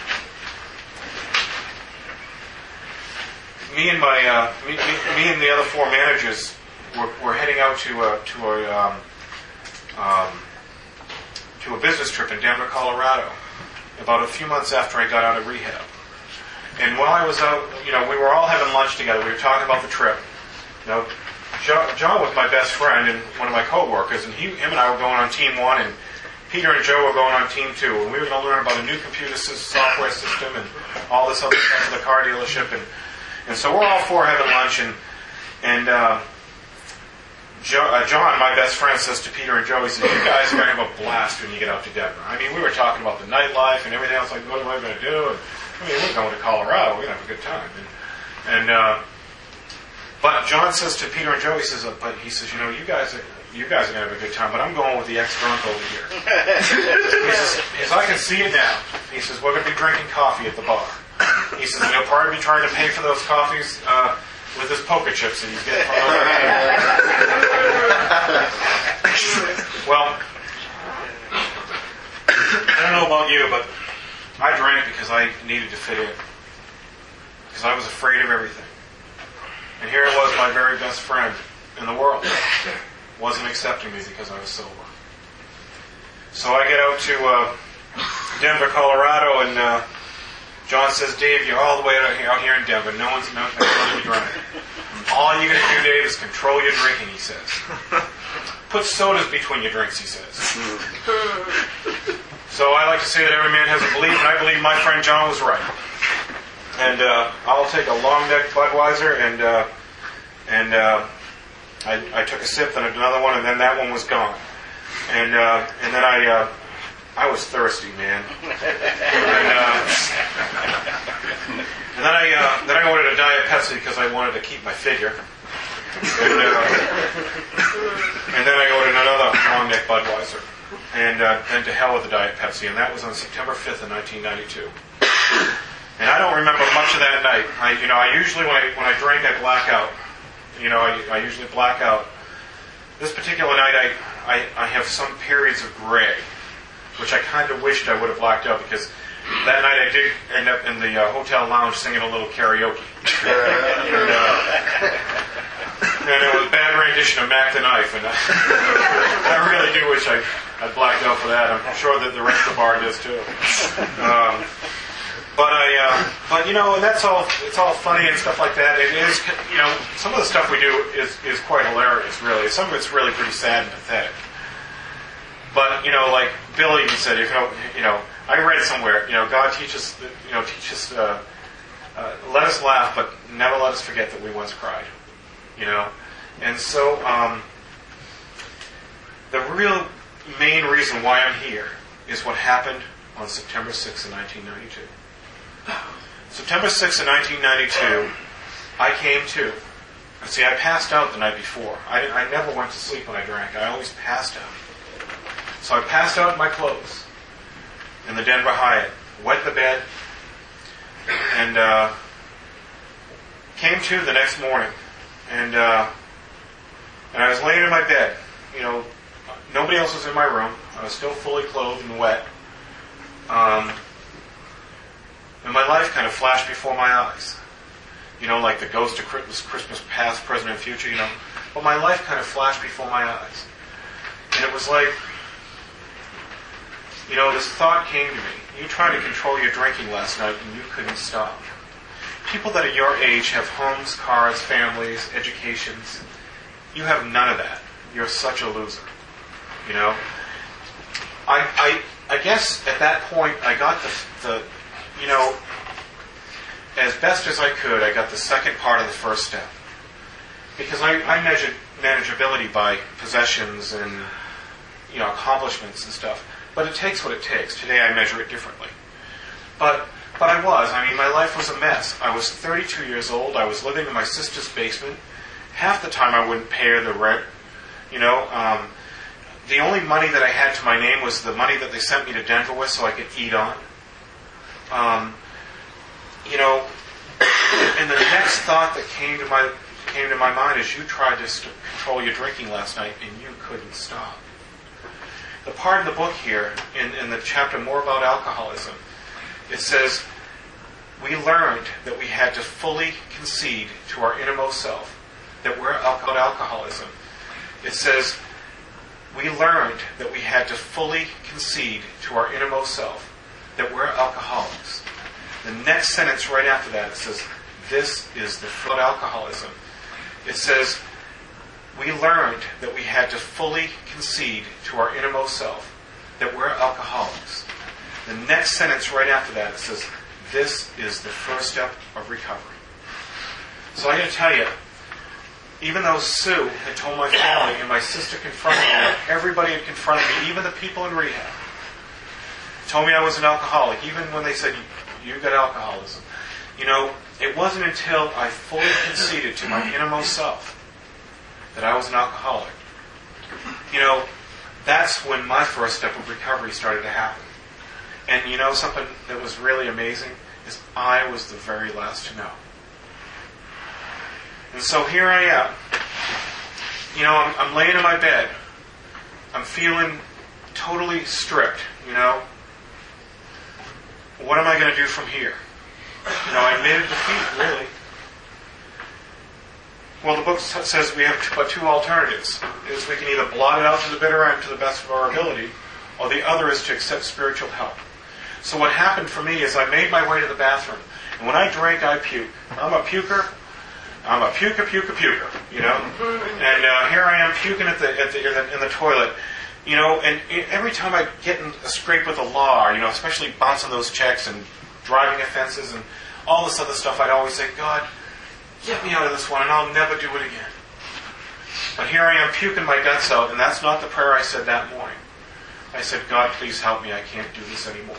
me and my uh, me, me, me and the other four managers were, were heading out to a to a um, um, to a business trip in Denver, Colorado, about a few months after I got out of rehab. And while I was out, you know, we were all having lunch together. We were talking about the trip. You know, John, John was my best friend and one of my coworkers, and he, him and I were going on team one, and Peter and Joe were going on team two, and we were going to learn about a new computer system, software system and all this other stuff for the car dealership. And and so we're all four having lunch, and and uh, Jo- uh, John, my best friend, says to Peter and Joe, he says, you guys are going to have a blast when you get out to Denver. I mean, we were talking about the nightlife and everything else, like, what am I going to do? And, I mean, we're going to Colorado. We're going to have a good time. And, and uh, but John says to Peter and Joe, he says, uh, but he says, you know, you guys are, you guys are going to have a good time, but I'm going with the ex-drunk over here. he, says, he says, I can see it now. He says, we're going to be drinking coffee at the bar. He says, you'll probably be trying to pay for those coffees uh, with his poker chips that he's getting from the Well, I don't know about you, but I drank because I needed to fit in. Because I was afraid of everything. And here it was, my very best friend in the world wasn't accepting me because I was sober. So I get out to uh, Denver, Colorado, and uh, John says, Dave, you're all the way out here, out here in Denver. No one's not going to let you drink. All you got to do, Dave, is control your drinking, he says. Put sodas between your drinks, he says. So I like to say that every man has a belief, and I believe my friend John was right. And uh, I'll take a long neck Budweiser, and uh, and uh, I, I took a sip, then another one, and then that one was gone. And uh, and then I uh, I was thirsty, man. And, uh, and then I uh, then I ordered a Diet Pepsi because I wanted to keep my figure. And, uh, and then I ordered another long neck Budweiser. And uh, then to hell with the Diet Pepsi. And that was on September fifth of nineteen ninety-two. And I don't remember much of that night. I, you know, I usually when I when I drink, I black out. You know, I, I usually black out. This particular night, I, I I have some periods of gray, which I kind of wished I would have blacked out because that night I did end up in the uh, hotel lounge singing a little karaoke. and, uh, and it was a bad rendition of Mac the Knife, and I, I really do wish I I blacked out for that. I'm sure that the rest of the bar does too. Um, But I, uh, but you know, and that's all. It's all funny and stuff like that. It is, you know, some of the stuff we do is is quite hilarious, really. Some of it's really pretty sad and pathetic. But you know, like Bill even said, you know, you know, I read somewhere, you know, God teaches, you know, teaches, uh, uh, let us laugh, but never let us forget that we once cried. You know, and so um, the real main reason why I'm here is what happened on September sixth of nineteen ninety-two. September sixth of nineteen ninety-two, I came to. See, I passed out the night before. I, I never went to sleep when I drank. I always passed out. So I passed out in my clothes in the Denver Hyatt, wet the bed, and uh, came to the next morning. And uh, And I was laying in my bed. You know, nobody else was in my room. I was still fully clothed and wet. Um, and my life kind of flashed before my eyes. You know, like the ghost of Christmas, Christmas past, present, and future, you know. But my life kind of flashed before my eyes. And it was like, you know, this thought came to me. You tried to control your drinking last night and you couldn't stop. People that are your age have homes, cars, families, educations. You have none of that. You're such a loser. You know? I I, I guess at that point I got the, the, you know, as best as I could, I got the second part of the first step. Because I, I measured manageability by possessions and, you know, accomplishments and stuff. But it takes what it takes. Today I measure it differently. But but I was. I mean, my life was a mess. I was thirty-two years old. I was living in my sister's basement. Half the time I wouldn't pay her the rent. You know, um, the only money that I had to my name was the money that they sent me to Denver with so I could eat on. Um, you know, and the next thought that came to my came to my mind is you tried to st- control your drinking last night and you couldn't stop. The part in the book here, in, in the chapter more about alcoholism, it says, we learned that we had to fully concede to our innermost self that we're about alcoholism. It says, we learned that we had to fully concede to our innermost self that we're alcoholics. The next sentence right after that, it says, this is the fruit of alcoholism. It says, we learned that we had to fully concede to our innermost self that we're alcoholics. The next sentence right after that, it says, this is the first step of recovery. So I got to tell you, even though Sue had told my family and my sister confronted me, everybody had confronted me, even the people in rehab, told me I was an alcoholic, even when they said, you got alcoholism. You know, it wasn't until I fully conceded to my innermost self that I was an alcoholic. You know, that's when my first step of recovery started to happen. And you know something that was really amazing is I was the very last to know. And so here I am. You know, I'm, I'm laying in my bed. I'm feeling totally stripped, you know. What am I going to do from here? You know, I admitted defeat, really. Well, the book says we have but two alternatives. Is we can either blot it out to the bitter end to the best of our ability, or the other is to accept spiritual help. So what happened for me is I made my way to the bathroom. And when I drink, I puke. I'm a puker. I'm a puker, puker, puker, you know. And uh, here I am puking at the, at the, in, the, in the toilet. You know, and every time I get in a scrape with the law, you know, especially bouncing those checks and driving offenses and all this other stuff, I'd always say, God, get me out of this one and I'll never do it again. But here I am puking my guts out, and that's not the prayer I said that morning. I said, God, please help me. I can't do this anymore.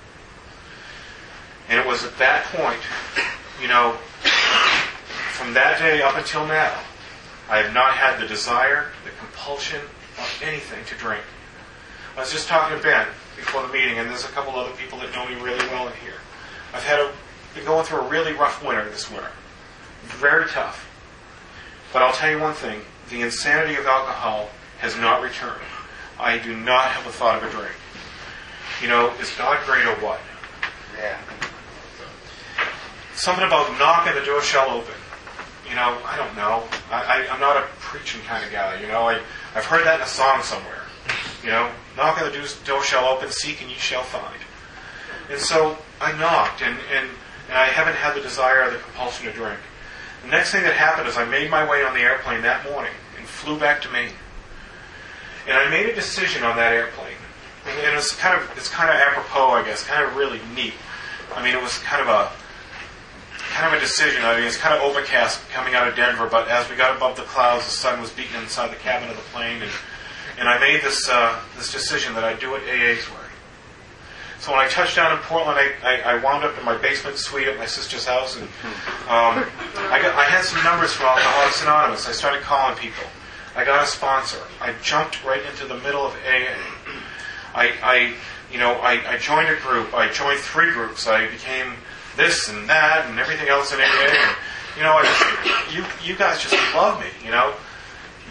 And it was at that point, you know, from that day up until now, I have not had the desire, the compulsion, or anything to drink. I was just talking to Ben before the meeting, and there's a couple other people that know me really well in here. I've had a, been going through a really rough winter this winter. Very tough. But I'll tell you one thing. The insanity of alcohol has not returned. I do not have a thought of a drink. You know, is God great or what? Yeah. Something about knocking the door shall open. You know, I don't know. I, I, I'm not a preaching kind of guy. You know, I, I've heard that in a song somewhere. You know, knock on the door shall open, seek and ye shall find. And so I knocked, and, and, and I haven't had the desire or the compulsion to drink. The next thing that happened is I made my way on the airplane that morning and flew back to Maine. And I made a decision on that airplane. And, and it's kind of it's kind of apropos, I guess, kind of really neat. I mean, it was kind of a kind of a decision. I mean, it's kind of overcast coming out of Denver, but as we got above the clouds, the sun was beating inside the cabin of the plane, and and I made this uh, this decision that I'd do it A A's way. So when I touched down in Portland, I, I, I wound up in my basement suite at my sister's house, and um, I got I had some numbers from Alcoholics Anonymous. I started calling people. I got a sponsor. I jumped right into the middle of A A. I, I you know, I, I joined a group. I joined three groups. I became this and that and everything else in A A. And, you know, I just, you you guys just love me. You know,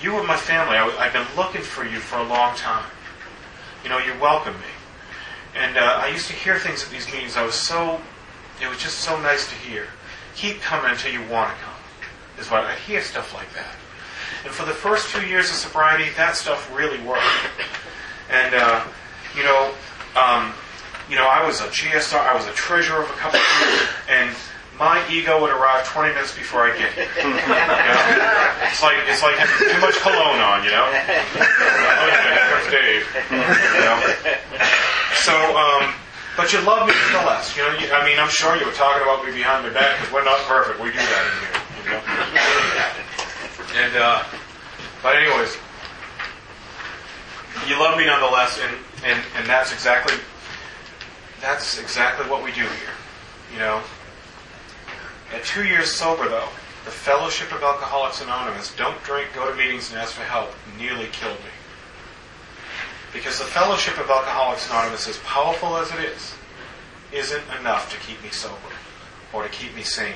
you and my family, I, I've been looking for you for a long time. You know, you welcome me. And uh, I used to hear things at these meetings. I was so, it was just so nice to hear. Keep coming until you want to come, is what I hear stuff like that. And for the first two years of sobriety, that stuff really worked. And, uh, you know, um, you know, I was a G S R, I was a treasurer of a company, and my ego would arrive twenty minutes before I get here. You know? It's like it's like having too much cologne on, you know. Oh yeah, here comes Dave. You know. So, um, but you love me nonetheless. You know, you, I mean, I'm sure you were talking about me behind my back because we're not perfect. We do that in here, you know. And uh, but anyways, you love me nonetheless, and, and, and that's exactly that's exactly what we do here. You know. At two years sober, though, the Fellowship of Alcoholics Anonymous, don't drink, go to meetings, and ask for help, nearly killed me. Because the Fellowship of Alcoholics Anonymous, as powerful as it is, isn't enough to keep me sober or to keep me sane.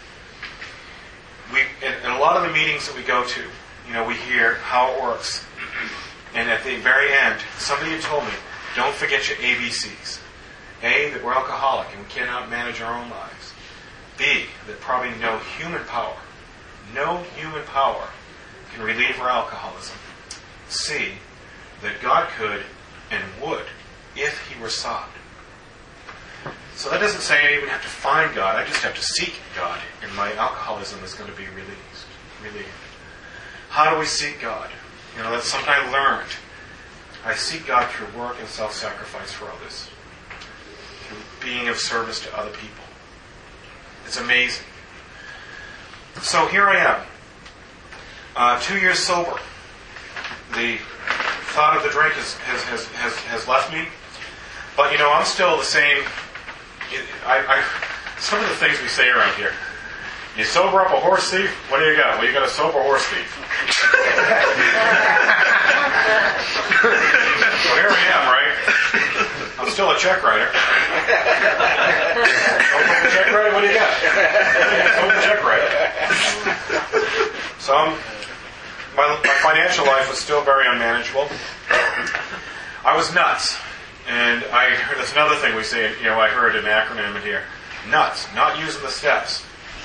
We, in, in a lot of the meetings that we go to, you know, we hear how it works. And at the very end, somebody had told me, don't forget your A B Cs. A, that we're alcoholic and we cannot manage our own lives. B, that probably no human power, no human power can relieve our alcoholism. C, that God could and would if He were sought. So that doesn't say I even have to find God. I just have to seek God, and my alcoholism is going to be released, relieved. How do we seek God? You know, that's something I learned. I seek God through work and self-sacrifice for others, through being of service to other people. It's amazing. So here I am, uh, two years sober. The thought of the drink has, has, has, has, has left me. But, you know, I'm still the same. I, I, some of the things we say around here. You sober up a horse thief? What do you got? Well, you got a sober horse thief. So here I am, right? I'm still a check writer. Sober check writer? What do you got? Sober check writer. So I'm, my, my financial life was still very unmanageable. I was nuts. And I heard, that's another thing we say, you know, I heard an acronym in here. Nuts. Not using the steps.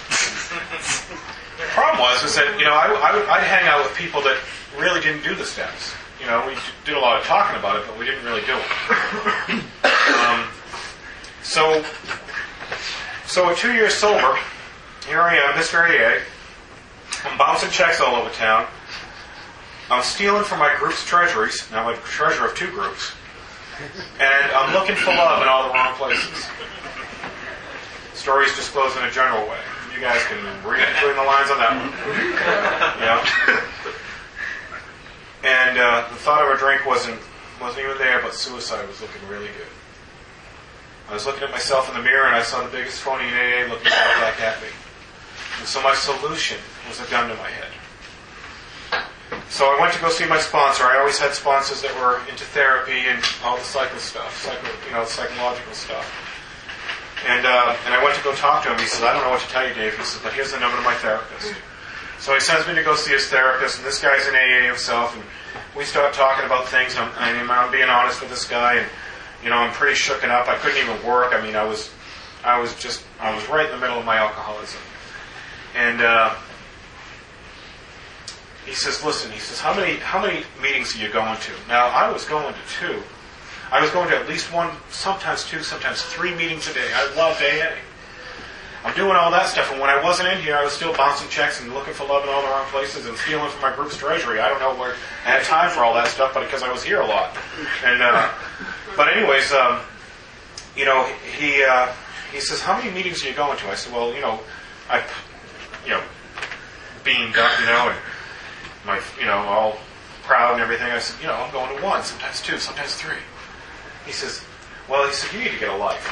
The problem was is that, you know, I, I would, I'd hang out with people that really didn't do the steps. You know, we did a lot of talking about it, but we didn't really do it. Um, so, so at two years sober, here I am, Mister A A. I'm bouncing checks all over town. I'm stealing from my group's treasuries. Now I'm a treasurer of two groups. And I'm looking for love in all the wrong places. Stories disclosed in a general way. You guys can read between the lines on that one. You know? And uh, the thought of a drink wasn't wasn't even there, but suicide was looking really good. I was looking at myself in the mirror and I saw the biggest phony in A A looking right back at me. And so my solution was a gun to my head. So I went to go see my sponsor. I always had sponsors that were into therapy and all the psycho stuff, psycho, you know, psychological stuff. And uh, and I went to go talk to him. He says, I don't know what to tell you, Dave. He says, but here's the number of my therapist. So he sends me to go see his therapist, and this guy's in A A himself, and we start talking about things. I'm, I mean, I'm being honest with this guy, and you know, I'm pretty shooken up. I couldn't even work. I mean, I was, I was just, I was right in the middle of my alcoholism. And uh, he says, listen, he says, how many, how many meetings are you going to? Now, I was going to two. I was going to at least one, sometimes two, sometimes three meetings a day. I loved A A. I'm doing all that stuff, and when I wasn't in here, I was still bouncing checks and looking for love in all the wrong places and stealing from my group's treasury. I don't know where I had time for all that stuff, but because I was here a lot. And uh, but anyways, um, you know, he uh, he says, how many meetings are you going to? I said, well, you know, I, you know, beamed up, you know, and my, you know, all proud and everything. I said, you know, I'm going to one, sometimes two, sometimes three. He says, well, he said, you need to get a life.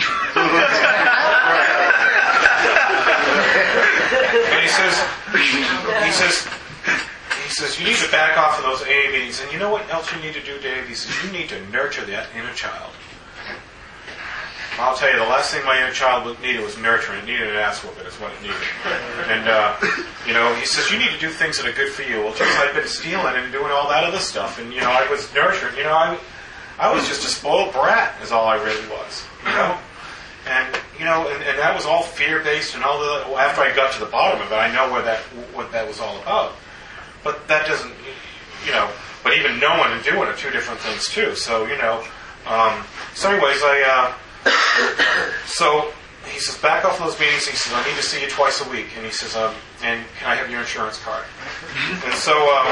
And he says, he says, he says, you need to back off of those A A meetings. And you know what else you need to do, Dave? He says, you need to nurture that inner child. I'll tell you, the last thing my inner child needed was nurturing. It needed an ass whooping is what it needed. And, uh, you know, he says, you need to do things that are good for you. Well, just I've been stealing and doing all that other stuff. And, you know, I was nurtured. You know, I, I was just a spoiled brat is all I really was, you know. And, you know, and, and that was all fear-based and all the, well, after I got to the bottom of it, I know where that, what that was all about. But that doesn't, you know, but even knowing and doing are two different things too. So, you know, um, so anyways, I, uh, so he says, back off those meetings. He says, I need to see you twice a week. And he says, um, and can I have your insurance card? And so, um,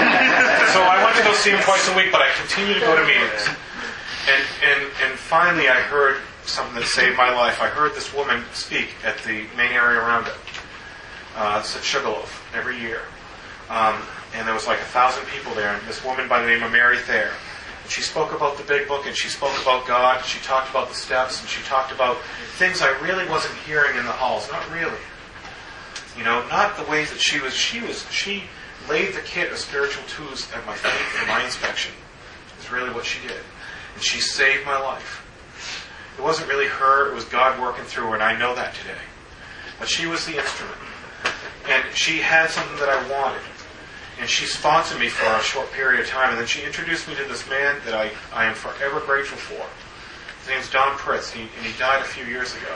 so I went to go see him twice a week, but I continued to go to meetings. And, and, and finally I heard something that saved my life. I heard this woman speak at the main area around it. Uh, it's at Sugarloaf every year. Um, and there was like a thousand people there. And this woman by the name of Mary Thayer. She spoke about the big book, and she spoke about God, and she talked about the steps, and she talked about things I really wasn't hearing in the halls. Not really. You know, not the ways that she was, she was, she laid the kit of spiritual tools at my feet for my inspection. Is really what she did. And she saved my life. It wasn't really her, it was God working through her, and I know that today. But she was the instrument. And she had something that I wanted. And she sponsored me for a short period of time, and then she introduced me to this man that I, I am forever grateful for. His name's Don Pritz, he, and he died a few years ago.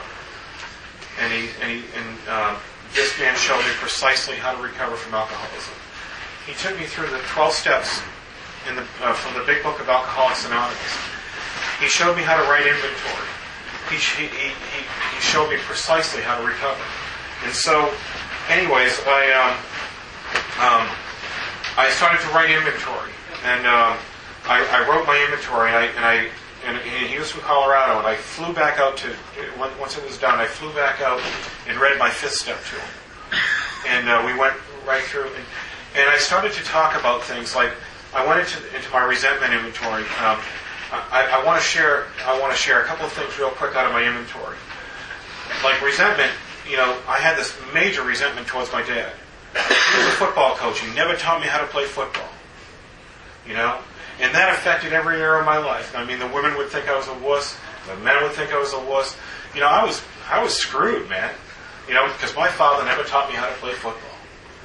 And he and he and uh, this man showed me precisely how to recover from alcoholism. He took me through the twelve steps in the uh, from the Big Book of Alcoholics Anonymous. He showed me how to write inventory. He he he, he showed me precisely how to recover. And so, anyways, I um um. I started to write inventory, and um, I, I wrote my inventory, and I, and I and he was from Colorado, and I flew back out to once it was done. I flew back out and read my fifth step to him, and uh, we went right through, and, and I started to talk about things like I went into into my resentment inventory. Um, I, I want to share I want to share a couple of things real quick out of my inventory, like resentment. You know, I had this major resentment towards my dad. He was a football coach. He never taught me how to play football. You know? And that affected every area of my life. I mean, the women would think I was a wuss. The men would think I was a wuss. You know, I was I was screwed, man. You know, because my father never taught me how to play football.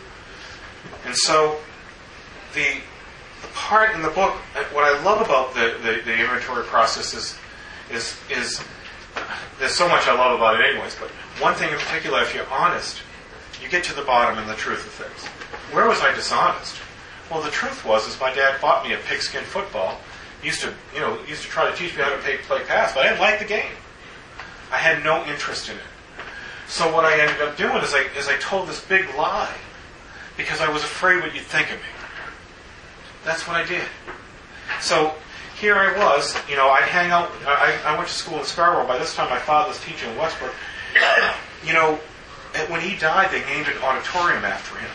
And so, the the part in the book, what I love about the, the, the inventory process is, is, is, there's so much I love about it anyways, but one thing in particular, if you're honest, you get to the bottom and the truth of things. Where was I dishonest? Well, the truth was, is my dad bought me a pigskin football. He used to, you know, used to try to teach me how to play, play pass, but I didn't like the game. I had no interest in it. So what I ended up doing is I, is I told this big lie because I was afraid what you'd think of me. That's what I did. So here I was, you know, I'd hang out. I, I went to school in Scarborough. By this time, my father was teaching in Westbrook. You know. And when he died, they named an auditorium after him.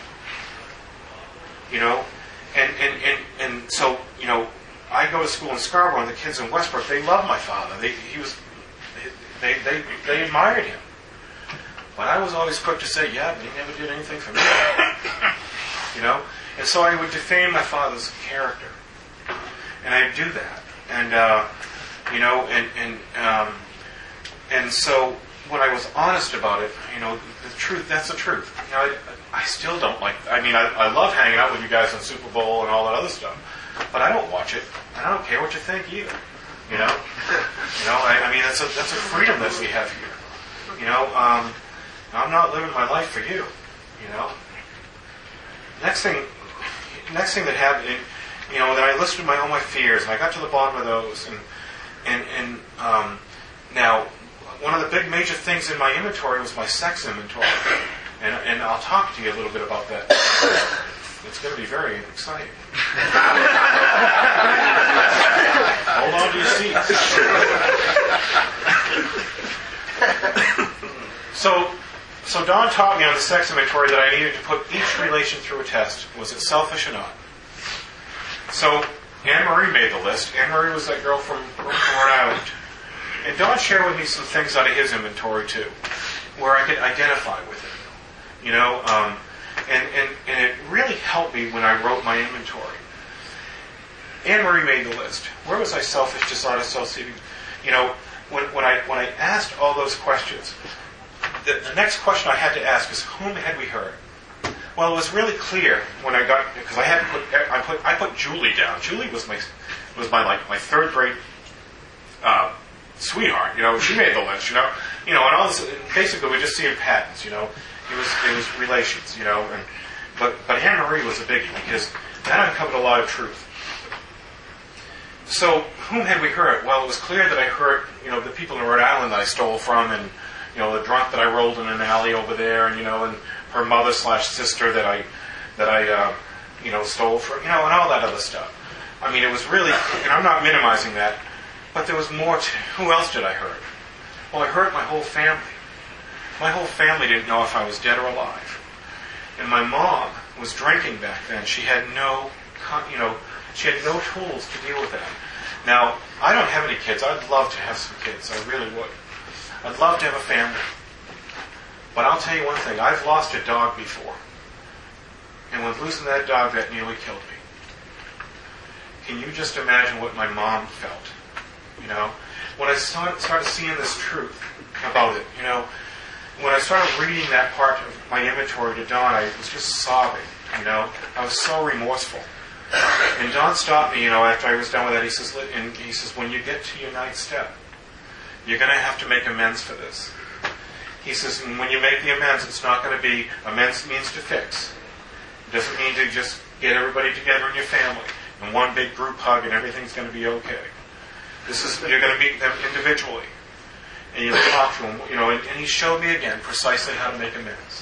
You know? And, and, and, and so, you know, I go to school in Scarborough, and the kids in Westbrook, they love my father. They, he was, they, they, they admired him. But I was always quick to say, yeah, but he never did anything for me. You know? And so I would defame my father's character. And I'd do that. And, uh, you know, and, and, um, and so when I was honest about it, you know, the truth, that's the truth. You know, I, I still don't like, I mean, I, I love hanging out with you guys on Super Bowl and all that other stuff, but I don't watch it. I don't care what you think either. You know? You know, I, I mean, that's a, that's a freedom that we have here. You know, um, I'm not living my life for you. You know? Next thing, next thing that happened, you know, then I listed my all my fears, and I got to the bottom of those, and, and, and, um, now, one of the big major things in my inventory was my sex inventory. And, and I'll talk to you a little bit about that. It's going to be very exciting. Hold on to your seats. so, so Don taught me on the sex inventory that I needed to put each relation through a test. Was it selfish or not? So Anne-Marie made the list. Anne-Marie was that girl from, from Rhode Island. And Don shared with me some things out of his inventory too, where I could identify with it. You know, um, and, and, and it really helped me when I wrote my inventory. Anne-Marie made the list. Where was I selfish, dishonest, self-seeking? You know, when, when I when I asked all those questions, the, the next question I had to ask is, whom had we hurt? Well, it was really clear when I got, because I had to put, I put, I put Julie down. Julie was my, was my like my third grade uh, sweetheart. You know, she made the list. You know, you know, and all this. Basically, we just see in patterns. You know, it was it was relations. You know, and but but Anne Marie was a biggie because that uncovered a lot of truth. So, whom had we hurt? Well, it was clear that I hurt, you know, the people in Rhode Island that I stole from, and you know, the drunk that I rolled in an alley over there, and you know, and her mother slash sister that I, that I, uh, you know, stole from, you know, and all that other stuff. I mean, it was really, and I'm not minimizing that, but there was more to, who else did I hurt? Well, I hurt my whole family. My whole family didn't know if I was dead or alive. And my mom was drinking back then. She had no, you know, she had no tools to deal with that. Now, I don't have any kids. I'd love to have some kids. I really would. I'd love to have a family. But I'll tell you one thing, I've lost a dog before. And with losing that dog, that nearly killed me. Can you just imagine what my mom felt? You know? When I started, started seeing this truth about it, you know, when I started reading that part of my inventory to Don, I was just sobbing, you know? I was so remorseful. And Don stopped me, you know, after I was done with that. He says, and he says, when you get to your ninth step, you're going to have to make amends for this. He says, and when you make the amends, it's not going to be, amends means to fix. It doesn't mean to just get everybody together in your family and one big group hug and everything's going to be okay. This is, you're going to meet them individually. And you'll talk to them, you know, and, and he showed me again precisely how to make amends.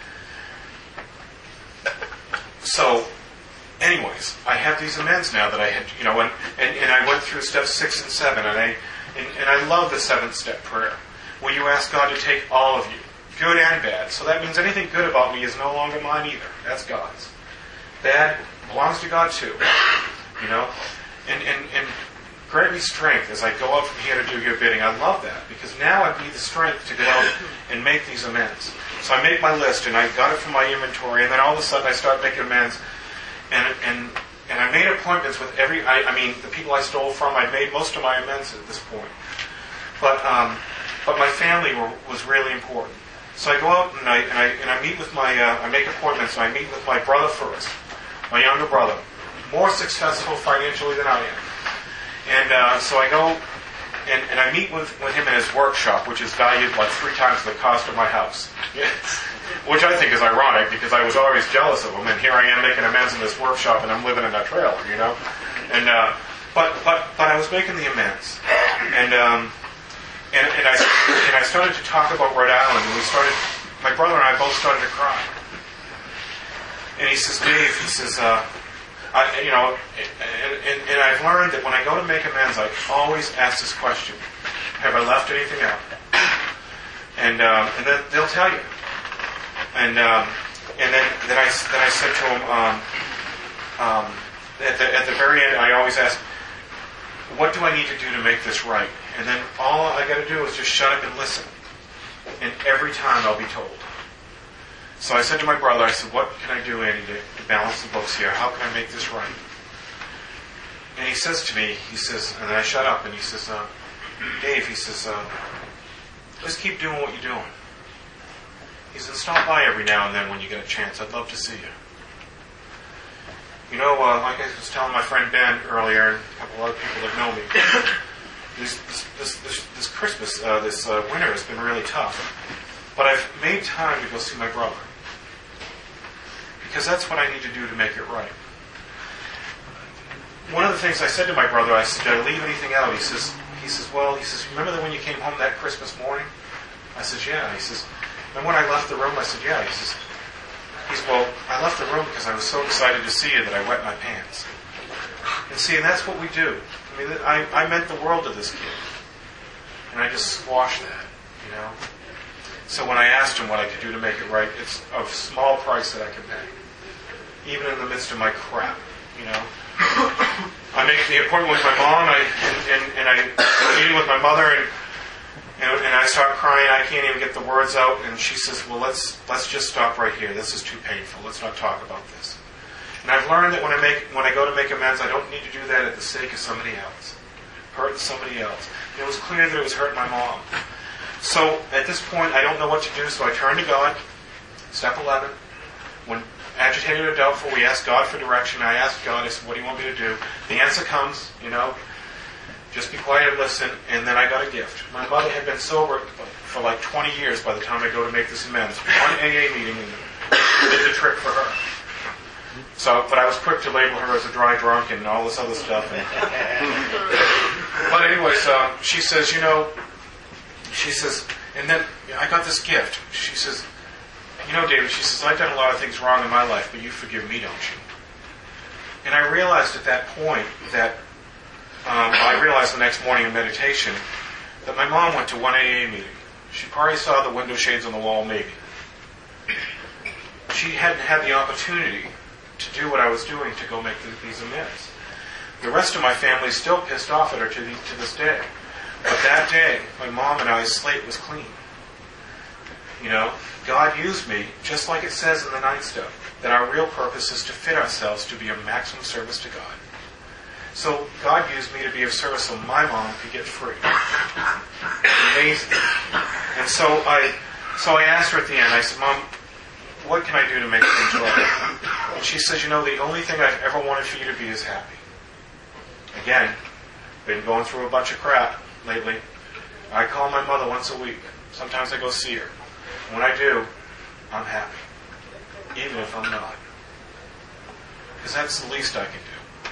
So, anyways, I have these amends now that I had, you know, and, and, and I went through steps six and seven, and I, and, and I love the seventh step prayer, where you ask God to take all of you, good and bad. So that means anything good about me is no longer mine either. That's God's. Bad belongs to God too. You know? And, and, and grant me strength as I go out from here to do your bidding. I love that, because now I need the strength to go out and make these amends. So I make my list, and I got it from my inventory, and then all of a sudden I start making amends. And and and I made appointments with every, I, I mean, the people I stole from, I'd made most of my amends at this point. But, um... But my family were, was really important. So I go out and I and I, and I meet with my, uh, I make appointments, and I meet with my brother first, my younger brother, more successful financially than I am. And uh, so I go and, and I meet with, with him in his workshop, which is valued like three times the cost of my house. Which I think is ironic, because I was always jealous of him, and here I am making amends in this workshop, and I'm living in a trailer, you know. And uh, but but but I was making the amends, and. Um, And, and I and I started to talk about Rhode Island, and we started. My brother and I both started to cry. And he says, "Dave," he says, uh, I, "You know," and, and, and I've learned that when I go to make amends, I always ask this question: have I left anything out? And um, and then they'll tell you. And um, and then, then I then I said to him um, um, at the at the very end, I always ask, what do I need to do to make this right? And then all I got to do is just shut up and listen. And every time I'll be told. So I said to my brother, I said, what can I do, Andy, to, to balance the books here? How can I make this right? And he says to me, he says, and then I shut up, and he says, uh, Dave, he says, uh, just keep doing what you're doing. He says, stop by every now and then when you get a chance. I'd love to see you. You know, uh, like I was telling my friend Ben earlier, and a couple other people that know me, this, this, this, this Christmas, uh, this uh, winter has been really tough. But I've made time to go see my brother. Because that's what I need to do to make it right. One of the things I said to my brother, I said, did I leave anything out? He says, he says, well, he says, remember that when you came home that Christmas morning? I said, yeah. He says, and when I left the room, I said, yeah. He says, He says, well, I left the room because I was so excited to see you that I wet my pants. And see, and that's what we do. I mean, I, I meant the world to this kid. And I just squashed that, you know. So when I asked him what I could do to make it right, it's a small price that I can pay. Even in the midst of my crap, you know. I make the appointment with my mom, I, and, and, and I meeting with my mother, and, and and I start crying. I can't even get the words out. And she says, well, let's let's just stop right here. This is too painful. Let's not talk about this. And I've learned that when I make when I go to make amends, I don't need to do that at the sake of somebody else. Hurt somebody else. And it was clear that it was hurting my mom. So at this point, I don't know what to do, so I turn to God. Step eleven. When agitated or doubtful, we ask God for direction. I ask God, I said, what do you want me to do? The answer comes, you know, just be quiet and listen, and then I got a gift. My mother had been sober for like twenty years by the time I go to make this amends. One A A meeting and did the trick for her. So, but I was quick to label her as a dry drunk and all this other stuff. But anyways, um, she says, you know, she says, and then I got this gift. She says, you know, David, she says, I've done a lot of things wrong in my life, but you forgive me, don't you? And I realized at that point that, um, I realized the next morning in meditation that my mom went to one A A meeting. She probably saw the window shades on the wall, maybe. She hadn't had the opportunity to do what I was doing to go make the, these amends. The rest of my family is still pissed off at her to, the, to this day. But that day, my mom and I's slate was clean. You know, God used me, just like it says in the ninth step, that our real purpose is to fit ourselves to be of maximum service to God. So God used me to be of service so my mom could get free. Amazing. And so I, so I asked her at the end, I said, Mom, what can I do to make things right? And she says, you know, the only thing I've ever wanted for you to be is happy. Again, been going through a bunch of crap lately. I call my mother once a week. Sometimes I go see her. And when I do, I'm happy. Even if I'm not. Because that's the least I can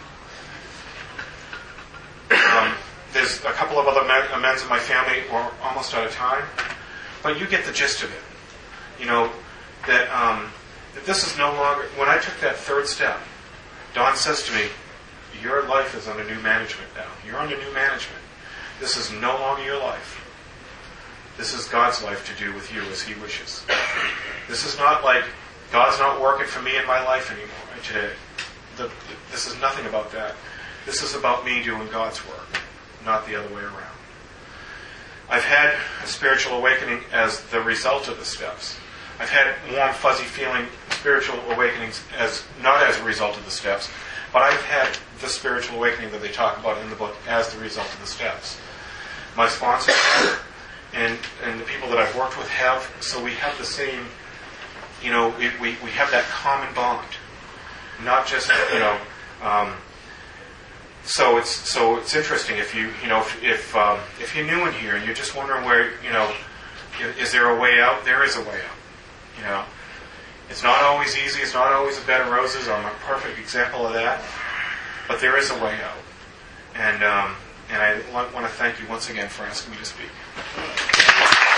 do. Um, there's a couple of other amends in my family. We're almost out of time. But you get the gist of it. You know, that, um, that this is no longer... When I took that third step, Don says to me, your life is under new management now. You're under new management. This is no longer your life. This is God's life to do with you as He wishes. This is not like God's not working for me in my life anymore today. The, the, this is nothing about that. This is about me doing God's work, not the other way around. I've had a spiritual awakening as the result of the steps. I've had warm, fuzzy feeling spiritual awakenings as not as a result of the steps, but I've had the spiritual awakening that they talk about in the book as the result of the steps. My sponsors have, and and the people that I've worked with have, so we have the same, you know, we we, we have that common bond. Not just, you know, um, so it's so it's interesting if you, you know, if if, um, if you're new in here and you're just wondering where, you know, is there a way out? There is a way out. You know, it's not always easy. It's not always a bed of roses. I'm a perfect example of that. But there is a way out. And um, and I want, want to thank you once again for asking me to speak.